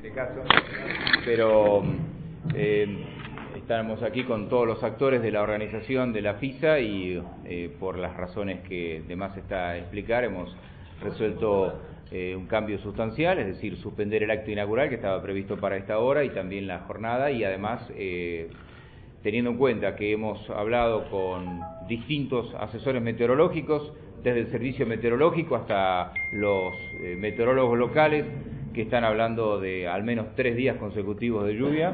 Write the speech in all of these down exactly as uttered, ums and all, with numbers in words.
este caso, pero eh, estamos aquí con todos los actores de la organización de la FISA y eh, por las razones que de más está explicar hemos resuelto eh, un cambio sustancial, es decir, suspender el acto inaugural que estaba previsto para esta hora y también la jornada, y además eh, teniendo en cuenta que hemos hablado con distintos asesores meteorológicos, desde el servicio meteorológico hasta los eh, meteorólogos locales, que están hablando de al menos tres días consecutivos de lluvia,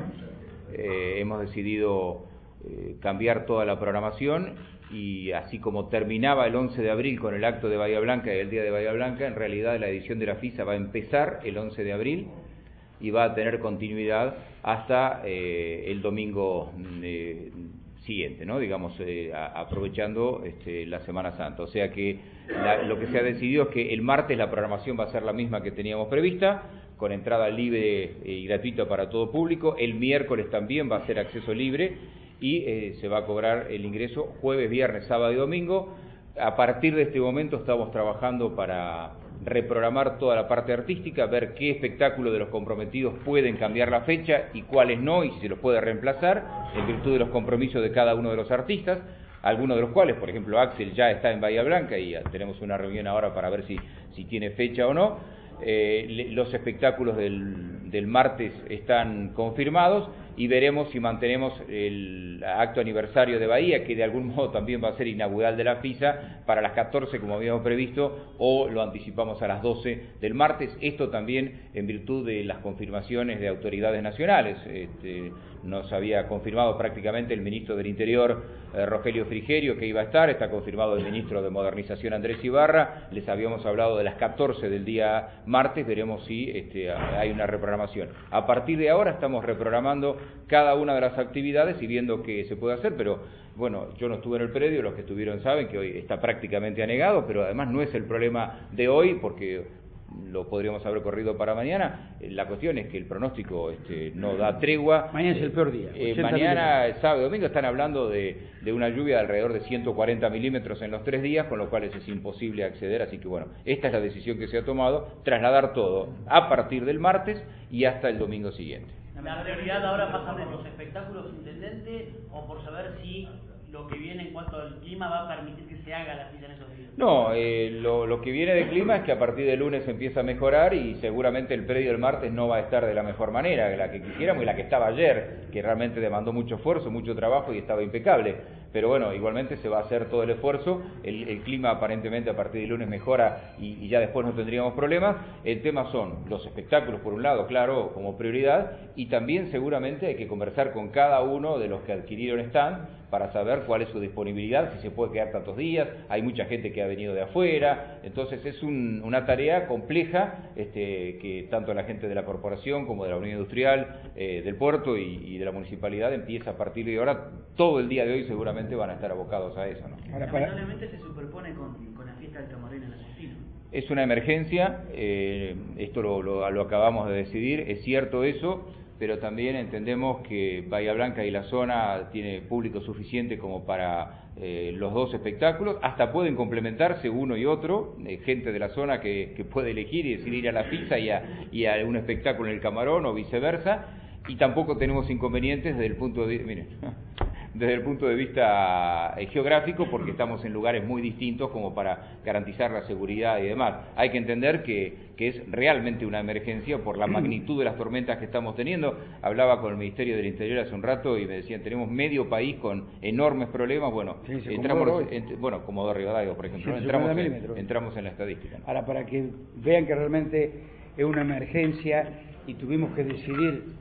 eh, hemos decidido eh, cambiar toda la programación, y así como terminaba el once de abril con el acto de Bahía Blanca y el día de Bahía Blanca, en realidad la edición de la FISA va a empezar el once de abril y va a tener continuidad hasta eh, el domingo eh, siguiente, ¿no? Digamos, eh, a, aprovechando este, la Semana Santa. O sea que la, lo que se ha decidido es que el martes la programación va a ser la misma que teníamos prevista, con entrada libre y gratuita para todo público. El miércoles también va a ser acceso libre y eh, se va a cobrar el ingreso jueves, viernes, sábado y domingo. A partir de este momento estamos trabajando para reprogramar toda la parte artística, ver qué espectáculos de los comprometidos pueden cambiar la fecha y cuáles no, y si se los puede reemplazar en virtud de los compromisos de cada uno de los artistas, algunos de los cuales, por ejemplo, Axel ya está en Bahía Blanca y tenemos una reunión ahora para ver si, si tiene fecha o no. Eh, los espectáculos del, del martes están confirmados y veremos si mantenemos el acto aniversario de Bahía, que de algún modo también va a ser inaugural de la FISA, para las catorce como habíamos previsto, o lo anticipamos a las doce del martes. Esto también en virtud de las confirmaciones de autoridades nacionales. Este, nos había confirmado prácticamente el ministro del Interior, eh, Rogelio Frigerio, que iba a estar, está confirmado el ministro de Modernización, Andrés Ibarra. Les habíamos hablado de las catorce del día martes, veremos si este, hay una reprogramación. A partir de ahora estamos reprogramando cada una de las actividades y viendo qué se puede hacer, pero bueno, yo no estuve en el predio, los que estuvieron saben que hoy está prácticamente anegado, pero además no es el problema de hoy, porque lo podríamos haber corrido para mañana. La cuestión es que el pronóstico este, no da tregua. Mañana es el peor día. Eh, mañana, sábado y domingo están hablando de, de una lluvia de alrededor de ciento cuarenta milímetros en los tres días, con lo cual es imposible acceder, así que bueno, esta es la decisión que se ha tomado, trasladar todo a partir del martes y hasta el domingo siguiente. La prioridad ahora pasa por los espectáculos, intendente, o por saber si lo que viene en cuanto al clima va a permitir que se haga la FISA en esos días. No, eh, lo, lo que viene de clima es que a partir del lunes empieza a mejorar y seguramente el predio del martes no va a estar de la mejor manera, de la que quisiéramos y la que estaba ayer, que realmente demandó mucho esfuerzo, mucho trabajo y estaba impecable. Pero bueno, igualmente se va a hacer todo el esfuerzo. El, el clima aparentemente a partir del lunes mejora y, y ya después no tendríamos problemas. El tema son los espectáculos, por un lado, claro, como prioridad, y también seguramente hay que conversar con cada uno de los que adquirieron stand para saber cuál es su disponibilidad, si se puede quedar tantos días. Hay mucha gente que ha venido de afuera, entonces es un, una tarea compleja este, que tanto la gente de la corporación como de la Unión Industrial, eh, del puerto y, y de la municipalidad empieza a partir de ahora. Todo el día de hoy seguramente van a estar abocados a eso, ¿no? Ahora, para... Lamentablemente se superpone con, con la fiesta del camarín en Argentina. Es una emergencia, eh, esto lo, lo, lo acabamos de decidir, es cierto eso, pero también entendemos que Bahía Blanca y la zona tiene público suficiente como para eh, los dos espectáculos, hasta pueden complementarse uno y otro, eh, gente de la zona que, que puede elegir y decir ir a la FISA y a, y a un espectáculo en el Camarón o viceversa, y tampoco tenemos inconvenientes desde el punto de, miren, desde el punto de vista eh, geográfico, porque estamos en lugares muy distintos como para garantizar la seguridad y demás. Hay que entender que, que es realmente una emergencia por la magnitud de las tormentas que estamos teniendo. Hablaba con el Ministerio del Interior hace un rato y me decían, tenemos medio país con enormes problemas. Bueno, sí, entramos, en, bueno, como Rivadavia, por ejemplo, sí, entramos, en, entramos en la estadística, ¿no? Ahora, para que vean que realmente es una emergencia y tuvimos que decidir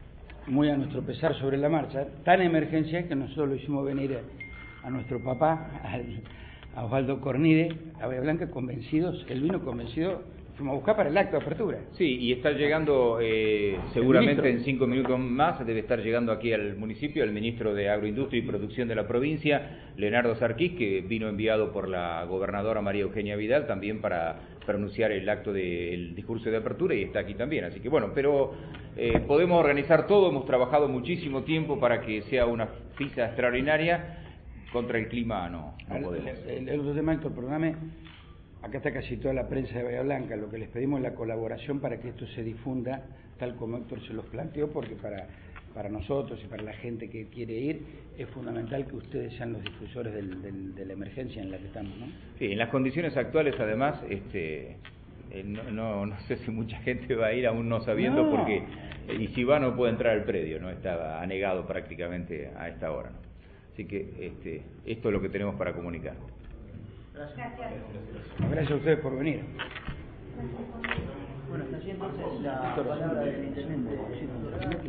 muy a nuestro pesar sobre la marcha, tan emergencia que nosotros lo hicimos venir a, a nuestro papá, al, a Osvaldo Cornide, a Bahía Blanca, convencidos, él vino convencido, fuimos a buscar para el acto de apertura. Sí, y está llegando eh, seguramente en cinco minutos más, debe estar llegando aquí al municipio el ministro de Agroindustria y Producción de la provincia, Leonardo Sarquís, que vino enviado por la gobernadora María Eugenia Vidal también para pronunciar el acto del discurso de apertura, y está aquí también. Así que bueno, pero eh, podemos organizar todo, hemos trabajado muchísimo tiempo para que sea una FISA extraordinaria. Contra el clima no, no podemos. El, el otro tema, Héctor, perdóname, acá está casi toda la prensa de Bahía Blanca, lo que les pedimos es la colaboración para que esto se difunda tal como Héctor se los planteó, porque para, para nosotros y para la gente que quiere ir es fundamental que ustedes sean los difusores del, del, de la emergencia en la que estamos, ¿no? Sí, en las condiciones actuales, además, este, eh, no, no, no sé si mucha gente va a ir aún no sabiendo, No. porque eh, y si va no puede entrar al predio, no está anegado prácticamente a esta hora, ¿no? Así que este, esto es lo que tenemos para comunicar. Gracias. Gracias a ustedes por venir. Bueno, hasta allí entonces la palabra del intendente.